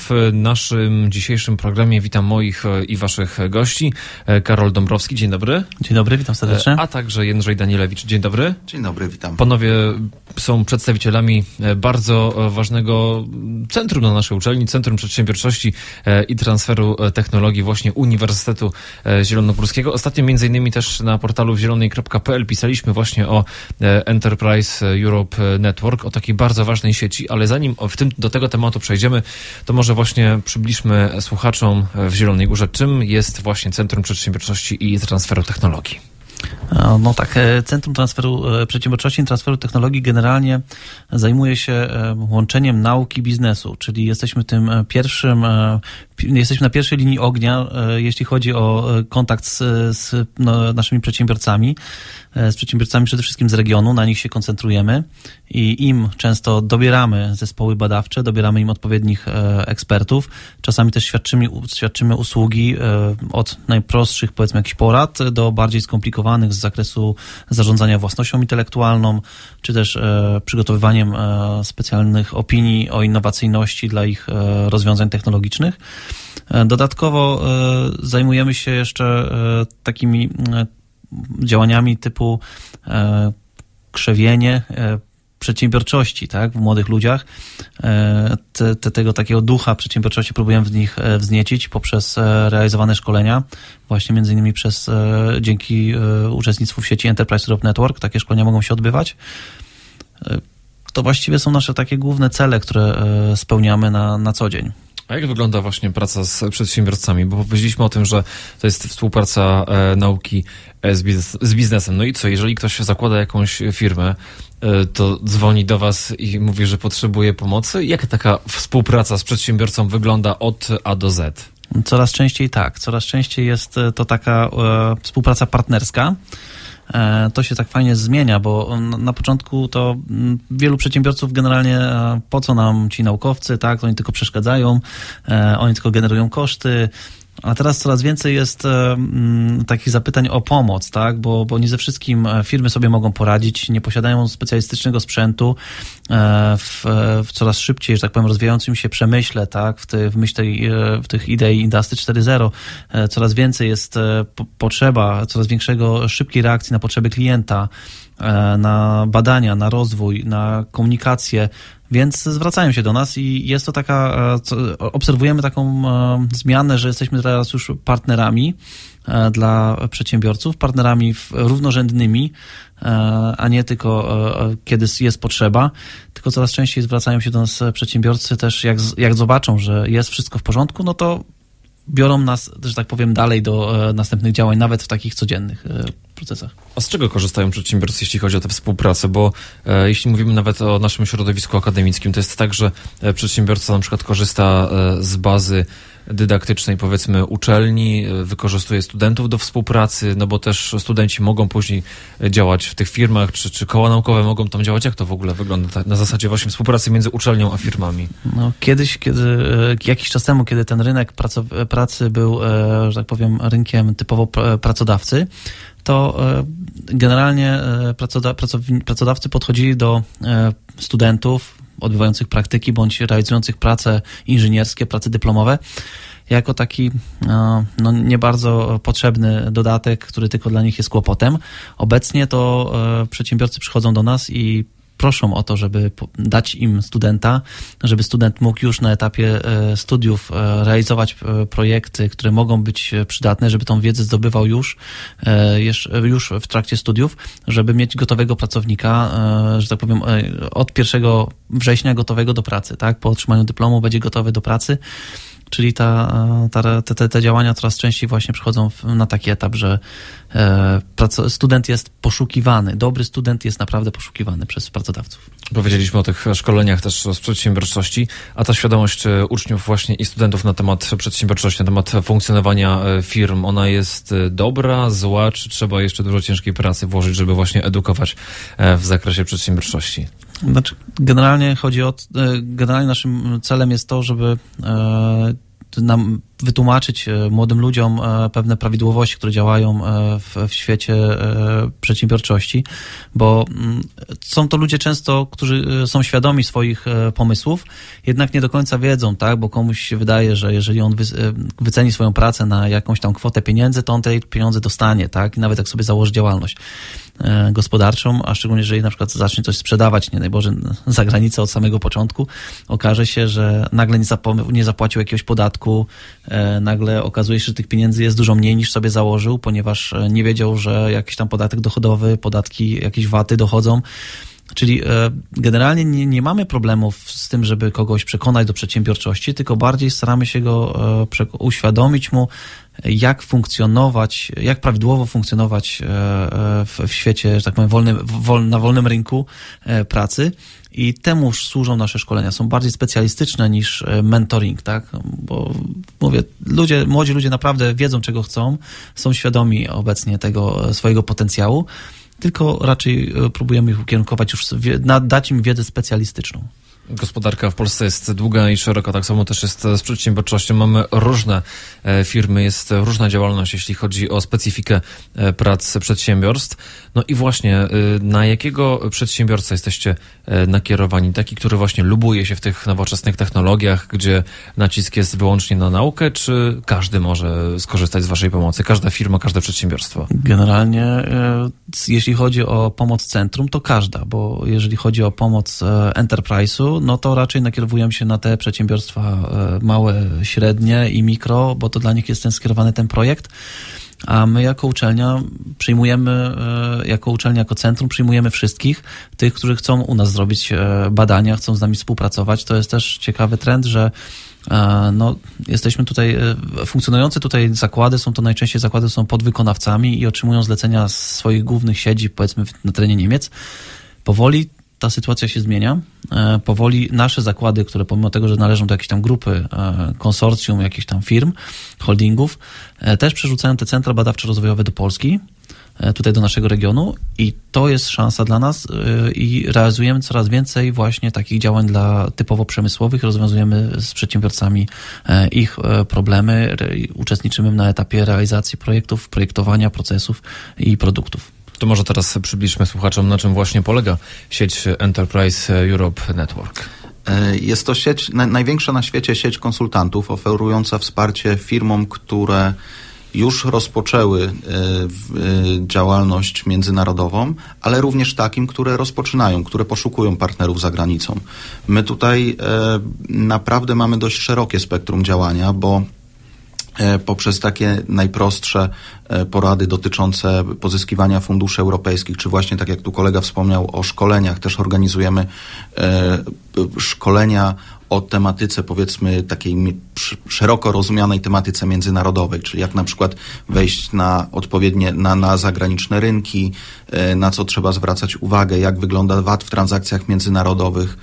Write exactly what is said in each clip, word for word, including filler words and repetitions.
W naszym dzisiejszym programie witam moich i waszych gości. Karol Dąbrowski, dzień dobry. Dzień dobry, witam serdecznie. A także Jędrzej Danielewicz, dzień dobry. Dzień dobry, witam. Panowie są przedstawicielami bardzo ważnego centrum na naszej uczelni, Centrum Przedsiębiorczości i Transferu Technologii właśnie Uniwersytetu Zielonogórskiego. Ostatnio między innymi też na portalu zielonej kropka p l pisaliśmy właśnie o Enterprise Europe Network, o takiej bardzo ważnej sieci, ale zanim w tym, do tego tematu przejdziemy, to może właśnie przybliżmy słuchaczom w Zielonej Górze, czym jest właśnie Centrum Przedsiębiorczości i Transferu Technologii. No tak, Centrum Transferu Przedsiębiorczości i Transferu Technologii generalnie zajmuje się łączeniem nauki biznesu, czyli jesteśmy tym pierwszym, jesteśmy na pierwszej linii ognia, jeśli chodzi o kontakt z, z no, naszymi przedsiębiorcami, z przedsiębiorcami przede wszystkim z regionu, na nich się koncentrujemy i im często dobieramy zespoły badawcze, dobieramy im odpowiednich ekspertów, czasami też świadczymy, świadczymy usługi od najprostszych, powiedzmy, jakichś porad do bardziej skomplikowanych z zakresu zarządzania własnością intelektualną, czy też przygotowywaniem specjalnych opinii o innowacyjności dla ich rozwiązań technologicznych. Dodatkowo zajmujemy się jeszcze takimi działaniami typu e, krzewienie e, przedsiębiorczości, tak, w młodych ludziach. E, te, te, tego takiego ducha przedsiębiorczości próbujemy w nich e, wzniecić poprzez e, realizowane szkolenia, właśnie między innymi przez, e, dzięki e, uczestnictwu w sieci Enterprise Europe Network. Takie szkolenia mogą się odbywać. E, to właściwie są nasze takie główne cele, które e, spełniamy na, na co dzień. A jak wygląda właśnie praca z przedsiębiorcami? Bo powiedzieliśmy o tym, że to jest współpraca e, nauki z, biznes, z biznesem. No i co, jeżeli ktoś zakłada jakąś firmę, e, to dzwoni do was i mówi, że potrzebuje pomocy? Jak taka współpraca z przedsiębiorcą wygląda od A do Z? Coraz częściej tak. Coraz częściej jest to taka e, współpraca partnerska. To się tak fajnie zmienia, bo na początku to wielu przedsiębiorców generalnie po co nam ci naukowcy, tak, oni tylko przeszkadzają, oni tylko generują koszty, a teraz coraz więcej jest um, takich zapytań o pomoc, tak, bo, bo nie ze wszystkim firmy sobie mogą poradzić, nie posiadają specjalistycznego sprzętu e, w, w coraz szybciej, że tak powiem, rozwijającym się przemyśle, tak, w, ty, w myśl tej, w tych idei Industry cztery zero e, coraz więcej jest e, po, potrzeba, coraz większego szybkiej reakcji na potrzeby klienta, e, na badania, na rozwój, na komunikację, więc zwracają się do nas i jest to taka, obserwujemy taką zmianę, że jesteśmy teraz już partnerami dla przedsiębiorców, partnerami równorzędnymi, a nie tylko kiedy jest potrzeba, tylko coraz częściej zwracają się do nas przedsiębiorcy też, jak, jak zobaczą, że jest wszystko w porządku, no to biorą nas, że tak powiem, dalej do następnych działań, nawet w takich codziennych procesach. A z czego korzystają przedsiębiorcy, jeśli chodzi o tę współpracę? Bo e, jeśli mówimy nawet o naszym środowisku akademickim, to jest tak, że przedsiębiorca na przykład korzysta e, z bazy dydaktycznej, powiedzmy, uczelni, wykorzystuje studentów do współpracy, no bo też studenci mogą później działać w tych firmach, czy, czy koła naukowe mogą tam działać. Jak to w ogóle wygląda na zasadzie właśnie współpracy między uczelnią a firmami? No, kiedyś, kiedy, jakiś czas temu, kiedy ten rynek praco- pracy był, że tak powiem, rynkiem typowo pracodawcy, to generalnie pracodawcy podchodzili do studentów odbywających praktyki bądź realizujących prace inżynierskie, prace dyplomowe jako taki no, nie bardzo potrzebny dodatek, który tylko dla nich jest kłopotem. Obecnie to przedsiębiorcy przychodzą do nas i proszą o to, żeby dać im studenta, żeby student mógł już na etapie studiów realizować projekty, które mogą być przydatne, żeby tą wiedzę zdobywał już, już w trakcie studiów, żeby mieć gotowego pracownika, że tak powiem, od pierwszego września gotowego do pracy, tak? Po otrzymaniu dyplomu będzie gotowy do pracy. Czyli ta, ta, te, te działania coraz częściej właśnie przychodzą na taki etap, że e, student jest poszukiwany. Dobry student jest naprawdę poszukiwany przez pracodawców. Powiedzieliśmy o tych szkoleniach też z przedsiębiorczości, a ta świadomość uczniów właśnie i studentów na temat przedsiębiorczości, na temat funkcjonowania firm, ona jest dobra, zła, czy trzeba jeszcze dużo ciężkiej pracy włożyć, żeby właśnie edukować w zakresie przedsiębiorczości? Znaczy, generalnie chodzi o, generalnie naszym celem jest to, żeby nam wytłumaczyć młodym ludziom pewne prawidłowości, które działają w, w świecie przedsiębiorczości, bo są to ludzie często, którzy są świadomi swoich pomysłów, jednak nie do końca wiedzą, tak, bo komuś się wydaje, że jeżeli on wy, wyceni swoją pracę na jakąś tam kwotę pieniędzy, to on te pieniądze dostanie, tak, i nawet jak sobie założy działalność gospodarczą, a szczególnie jeżeli na przykład zacznie coś sprzedawać, nie daj Boże, za granicę od samego początku, okaże się, że nagle nie, zapom- nie zapłacił jakiegoś podatku, e, nagle okazuje się, że tych pieniędzy jest dużo mniej niż sobie założył, ponieważ nie wiedział, że jakiś tam podatek dochodowy, podatki, jakieś waty dochodzą. Czyli e, generalnie nie, nie mamy problemów z tym, żeby kogoś przekonać do przedsiębiorczości, tylko bardziej staramy się go e, prze- uświadomić mu, jak funkcjonować, jak prawidłowo funkcjonować e, w, w świecie, że tak powiem, wolnym, wol, na wolnym rynku e, pracy. I temu służą nasze szkolenia. Są bardziej specjalistyczne niż mentoring, tak? Bo mówię, ludzie, młodzi ludzie naprawdę wiedzą, czego chcą, są świadomi obecnie tego swojego potencjału, tylko raczej próbujemy ich ukierunkować już, dać im wiedzę specjalistyczną. Gospodarka w Polsce jest długa i szeroka, tak samo też jest z przedsiębiorczością. Mamy różne firmy, jest różna działalność, jeśli chodzi o specyfikę prac przedsiębiorstw. No i właśnie, na jakiego przedsiębiorcę jesteście nakierowani? Taki, który właśnie lubuje się w tych nowoczesnych technologiach, gdzie nacisk jest wyłącznie na naukę, czy każdy może skorzystać z waszej pomocy? Każda firma, każde przedsiębiorstwo? Generalnie, jeśli chodzi o pomoc centrum, to każda, bo jeżeli chodzi o pomoc enterprise'u, no to raczej nakierowujemy się na te przedsiębiorstwa małe, średnie i mikro, bo to dla nich jest ten skierowany ten projekt. A my jako uczelnia przyjmujemy, jako uczelnia, jako centrum przyjmujemy wszystkich, tych, którzy chcą u nas zrobić badania, chcą z nami współpracować. To jest też ciekawy trend, że no, jesteśmy tutaj, funkcjonujące tutaj zakłady, są to najczęściej zakłady, są podwykonawcami i otrzymują zlecenia z swoich głównych siedzib, powiedzmy na terenie Niemiec. Powoli ta sytuacja się zmienia. Powoli nasze zakłady, które pomimo tego, że należą do jakiejś tam grupy, konsorcjum, jakichś tam firm, holdingów, też przerzucają te centra badawczo-rozwojowe do Polski, tutaj do naszego regionu i to jest szansa dla nas i realizujemy coraz więcej właśnie takich działań dla typowo przemysłowych, rozwiązujemy z przedsiębiorcami ich problemy, uczestniczymy na etapie realizacji projektów, projektowania procesów i produktów. To może teraz przybliżmy słuchaczom, na czym właśnie polega sieć Enterprise Europe Network. Jest to sieć, największa na świecie sieć konsultantów oferująca wsparcie firmom, które już rozpoczęły działalność międzynarodową, ale również takim, które rozpoczynają, które poszukują partnerów za granicą. My tutaj naprawdę mamy dość szerokie spektrum działania, bo poprzez takie najprostsze porady dotyczące pozyskiwania funduszy europejskich, czy właśnie tak jak tu kolega wspomniał o szkoleniach, też organizujemy szkolenia o tematyce, powiedzmy, takiej szeroko rozumianej tematyce międzynarodowej, czyli jak na przykład wejść na odpowiednie, na, na zagraniczne rynki, na co trzeba zwracać uwagę, jak wygląda V A T w transakcjach międzynarodowych.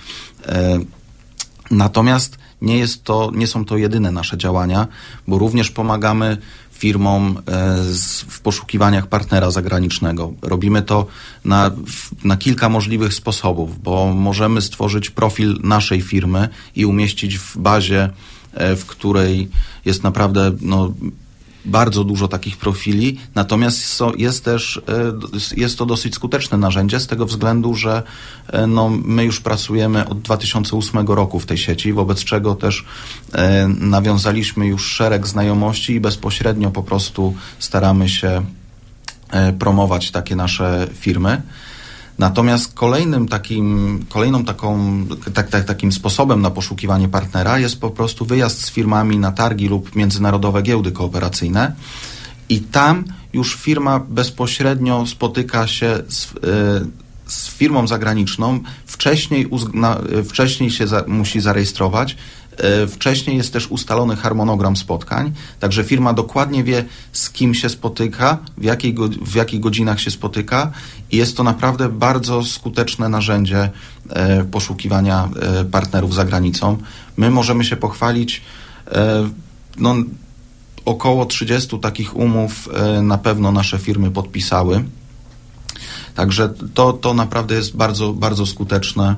Natomiast nie jest to, nie są to jedyne nasze działania, bo również pomagamy firmom z, w poszukiwaniach partnera zagranicznego. Robimy to na, na kilka możliwych sposobów, bo możemy stworzyć profil naszej firmy i umieścić w bazie, w której jest naprawdę no, bardzo dużo takich profili, natomiast jest też, jest to dosyć skuteczne narzędzie z tego względu, że no, my już pracujemy od dwa tysiące ósmego roku w tej sieci, wobec czego też nawiązaliśmy już szereg znajomości i bezpośrednio po prostu staramy się promować takie nasze firmy. Natomiast kolejnym takim, kolejną taką, tak, tak, takim sposobem na poszukiwanie partnera jest po prostu wyjazd z firmami na targi lub międzynarodowe giełdy kooperacyjne i tam już firma bezpośrednio spotyka się z, z firmą zagraniczną, wcześniej, uzna, wcześniej się za, musi zarejestrować, wcześniej jest też ustalony harmonogram spotkań, także firma dokładnie wie, z kim się spotyka, w, jakiej, w jakich godzinach się spotyka i jest to naprawdę bardzo skuteczne narzędzie e, poszukiwania e, partnerów za granicą. My możemy się pochwalić, e, no, około trzydziestu takich umów e, na pewno nasze firmy podpisały. Także to, to naprawdę jest bardzo, bardzo skuteczne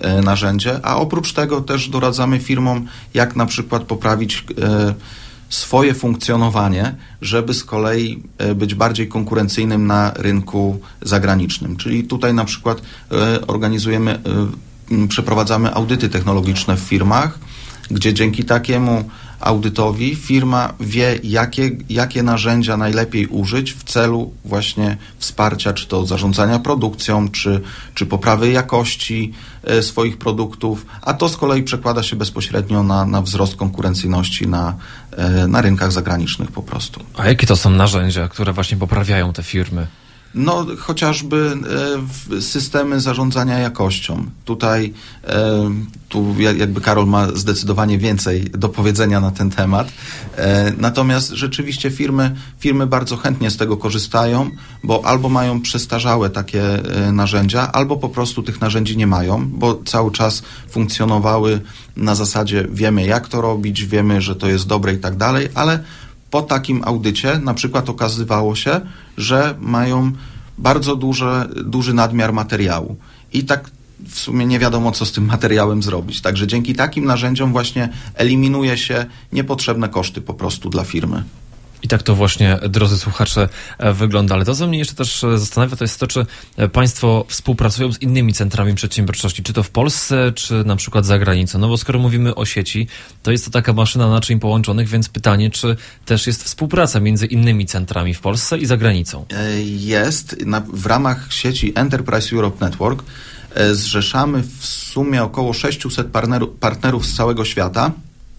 narzędzie, a oprócz tego też doradzamy firmom, jak na przykład poprawić swoje funkcjonowanie, żeby z kolei być bardziej konkurencyjnym na rynku zagranicznym. Czyli tutaj na przykład organizujemy, przeprowadzamy audyty technologiczne w firmach, gdzie dzięki takiemu audytowi firma wie, jakie, jakie narzędzia najlepiej użyć w celu właśnie wsparcia, czy to zarządzania produkcją, czy, czy poprawy jakości e, swoich produktów, a to z kolei przekłada się bezpośrednio na, na wzrost konkurencyjności na, e, na rynkach zagranicznych po prostu. A jakie to są narzędzia, które właśnie poprawiają te firmy? No, chociażby e, systemy zarządzania jakością. Tutaj e, tu jakby Karol ma zdecydowanie więcej do powiedzenia na ten temat. E, natomiast rzeczywiście firmy, firmy bardzo chętnie z tego korzystają, bo albo mają przestarzałe takie e, narzędzia, albo po prostu tych narzędzi nie mają, bo cały czas funkcjonowały na zasadzie wiemy, jak to robić, wiemy, że to jest dobre i tak dalej, ale po takim audycie na przykład okazywało się, że mają bardzo duże, duży nadmiar materiału i tak w sumie nie wiadomo, co z tym materiałem zrobić. Także dzięki takim narzędziom właśnie eliminuje się niepotrzebne koszty po prostu dla firmy. I tak to właśnie, drodzy słuchacze, wygląda. Ale to, co mnie jeszcze też zastanawia, to jest to, czy państwo współpracują z innymi centrami przedsiębiorczości, czy to w Polsce, czy na przykład za granicą. No bo skoro mówimy o sieci, to jest to taka maszyna naczyń połączonych, więc pytanie, czy też jest współpraca między innymi centrami w Polsce i za granicą? Jest. Na, w ramach sieci Enterprise Europe Network zrzeszamy w sumie około sześciuset partnerów, partnerów z całego świata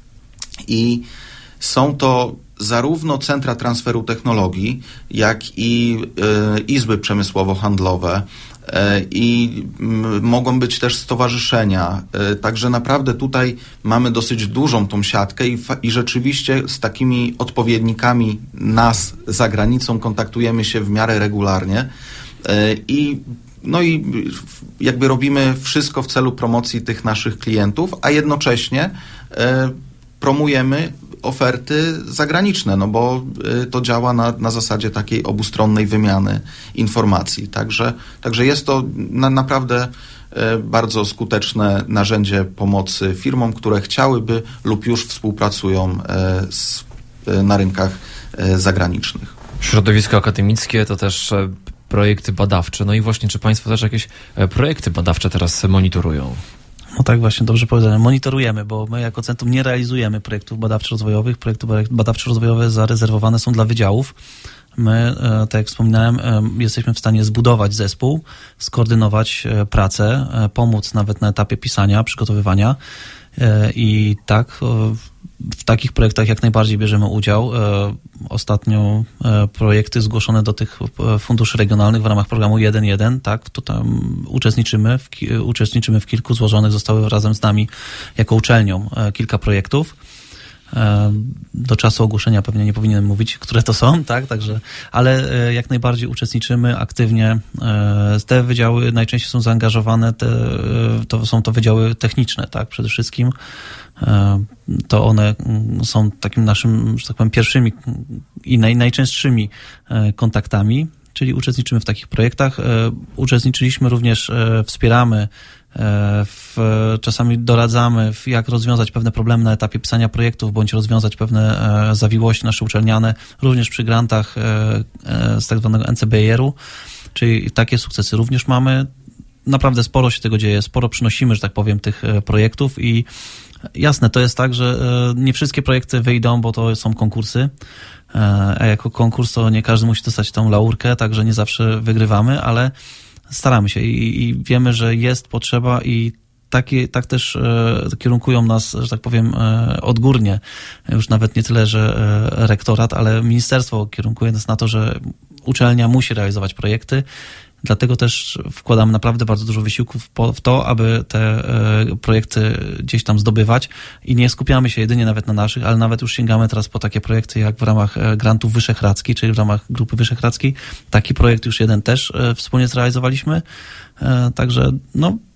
i są to zarówno centra transferu technologii, jak i y, izby przemysłowo-handlowe y, i y, mogą być też stowarzyszenia. Y, także naprawdę tutaj mamy dosyć dużą tą siatkę i, fa- i rzeczywiście z takimi odpowiednikami nas za granicą kontaktujemy się w miarę regularnie y, i no i jakby robimy wszystko w celu promocji tych naszych klientów, a jednocześnie y, promujemy oferty zagraniczne, no bo y, to działa na, na zasadzie takiej obustronnej wymiany informacji. Także, także jest to na, naprawdę y, bardzo skuteczne narzędzie pomocy firmom, które chciałyby lub już współpracują y, z, y, na rynkach y, zagranicznych. Środowisko akademickie to też y, projekty badawcze. No i właśnie, czy państwo też jakieś y, projekty badawcze teraz monitorują? No tak, właśnie, dobrze powiedziane. Monitorujemy, bo my jako centrum nie realizujemy projektów badawczo-rozwojowych. Projekty badawczo-rozwojowe zarezerwowane są dla wydziałów. My, tak jak wspominałem, jesteśmy w stanie zbudować zespół, skoordynować pracę, pomóc nawet na etapie pisania, przygotowywania i tak w takich projektach jak najbardziej bierzemy udział. Ostatnio projekty zgłoszone do tych funduszy regionalnych w ramach programu jeden jeden, tak, to tam uczestniczymy w, uczestniczymy w kilku, złożonych zostały razem z nami jako uczelnią kilka projektów. Do czasu ogłoszenia pewnie nie powinienem mówić, które to są, tak, także, ale jak najbardziej uczestniczymy aktywnie. Te wydziały najczęściej są zaangażowane, te, to są to wydziały techniczne, tak, przede wszystkim. To one są takim naszym, że tak powiem, pierwszymi i naj, najczęstszymi kontaktami, czyli uczestniczymy w takich projektach. Uczestniczyliśmy również, wspieramy, w, czasami doradzamy, w jak rozwiązać pewne problemy na etapie pisania projektów, bądź rozwiązać pewne zawiłości nasze uczelniane, również przy grantach z tak zwanego N C B I R-u, czyli takie sukcesy również mamy. Naprawdę sporo się tego dzieje, sporo przynosimy, że tak powiem, tych projektów i jasne, to jest tak, że nie wszystkie projekty wyjdą, bo to są konkursy, a jako konkurs to nie każdy musi dostać tą laurkę, także nie zawsze wygrywamy, ale staramy się i, i wiemy, że jest potrzeba i takie, tak też e, kierunkują nas, że tak powiem, e, odgórnie. Już nawet nie tyle, że e, rektorat, ale ministerstwo kierunkuje nas na to, że uczelnia musi realizować projekty. Dlatego też wkładamy naprawdę bardzo dużo wysiłków w to, aby te projekty gdzieś tam zdobywać i nie skupiamy się jedynie nawet na naszych, ale nawet już sięgamy teraz po takie projekty jak w ramach grantów Wyszehradzkiej, czyli w ramach Grupy Wyszehradzkiej. Taki projekt już jeden też wspólnie zrealizowaliśmy. Także no,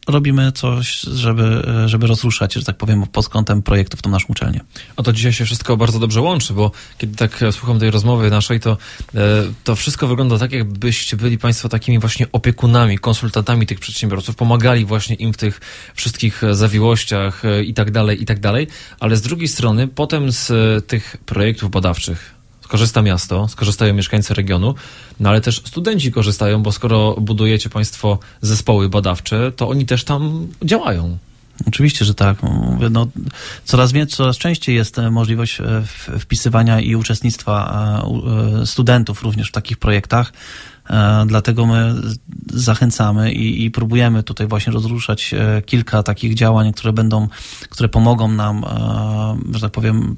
robimy coś, żeby, żeby rozruszać, że tak powiem, pod kątem projektów tą naszą uczelnię. A to dzisiaj się wszystko bardzo dobrze łączy, bo kiedy tak słucham tej rozmowy naszej, to, to wszystko wygląda tak, jakbyście byli Państwo takimi właśnie opiekunami, konsultantami tych przedsiębiorców, pomagali właśnie im w tych wszystkich zawiłościach i tak dalej, i tak dalej, ale z drugiej strony potem z tych projektów badawczych skorzysta miasto, skorzystają mieszkańcy regionu, no ale też studenci korzystają, bo skoro budujecie Państwo zespoły badawcze, to oni też tam działają. Oczywiście, że tak. Mówię, no, coraz więcej, coraz częściej jest możliwość wpisywania i uczestnictwa studentów również w takich projektach. Dlatego my zachęcamy i, i próbujemy tutaj właśnie rozruszać kilka takich działań, które będą, które pomogą nam, że tak powiem,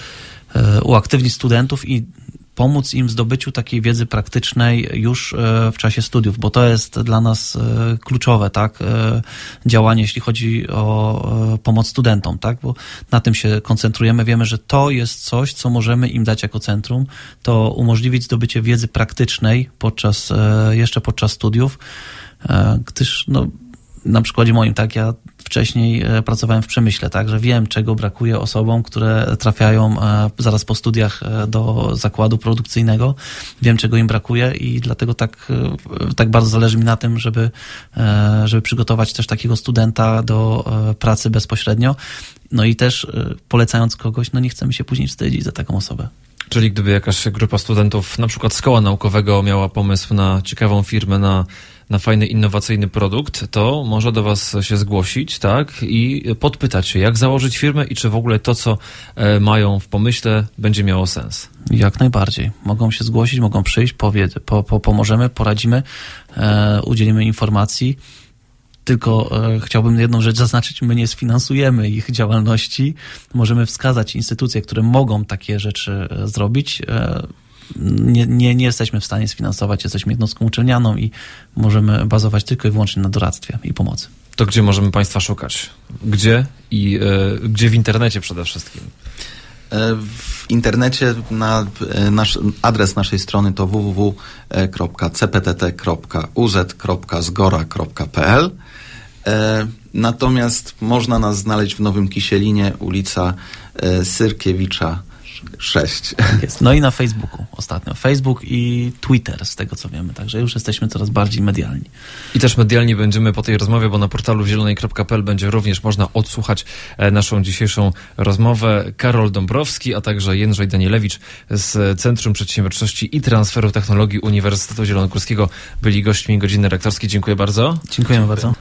uaktywnić studentów i pomóc im w zdobyciu takiej wiedzy praktycznej już w czasie studiów, bo to jest dla nas kluczowe, tak, działanie, jeśli chodzi o pomoc studentom, tak, bo na tym się koncentrujemy. Wiemy, że to jest coś, co możemy im dać jako centrum, to umożliwić zdobycie wiedzy praktycznej podczas, jeszcze podczas studiów, gdyż, no, na przykładzie moim, tak, ja wcześniej pracowałem w przemyśle, tak, że wiem, czego brakuje osobom, które trafiają zaraz po studiach do zakładu produkcyjnego. Wiem, czego im brakuje i dlatego tak, tak bardzo zależy mi na tym, żeby, żeby przygotować też takiego studenta do pracy bezpośrednio. No i też polecając kogoś, no nie chcemy się później wstydzić za taką osobę. Czyli gdyby jakaś grupa studentów, na przykład z koła naukowego, miała pomysł na ciekawą firmę, na, na fajny, innowacyjny produkt, to może do was się zgłosić, tak? I podpytać się, jak założyć firmę i czy w ogóle to, co e, mają w pomyśle, będzie miało sens. Jak najbardziej. Mogą się zgłosić, mogą przyjść, powie, po, po, pomożemy, poradzimy, e, udzielimy informacji. Tylko e, chciałbym jedną rzecz zaznaczyć, my nie sfinansujemy ich działalności. Możemy wskazać instytucje, które mogą takie rzeczy e, zrobić. E, nie, nie, nie jesteśmy w stanie sfinansować, jesteśmy jednostką uczelnianą i możemy bazować tylko i wyłącznie na doradztwie i pomocy. To gdzie możemy Państwa szukać? Gdzie i e, gdzie w internecie przede wszystkim? W internecie na nasz adres naszej strony to w w w kropka c p t t kropka u z kropka zgora kropka p l. Natomiast można nas znaleźć w Nowym Kisielinie, ulica Syrkiewicza sześć. Jest. No i na Facebooku ostatnio. Facebook i Twitter, z tego co wiemy. Także już jesteśmy coraz bardziej medialni. I też medialni będziemy po tej rozmowie, bo na portalu zielonej kropka p l będzie również można odsłuchać naszą dzisiejszą rozmowę. Karol Dąbrowski, a także Jędrzej Danielewicz z Centrum Przedsiębiorczości i Transferu Technologii Uniwersytetu Zielonogórskiego byli gośćmi Godziny Rektorskiej. Dziękuję bardzo. Dziękujemy bardzo.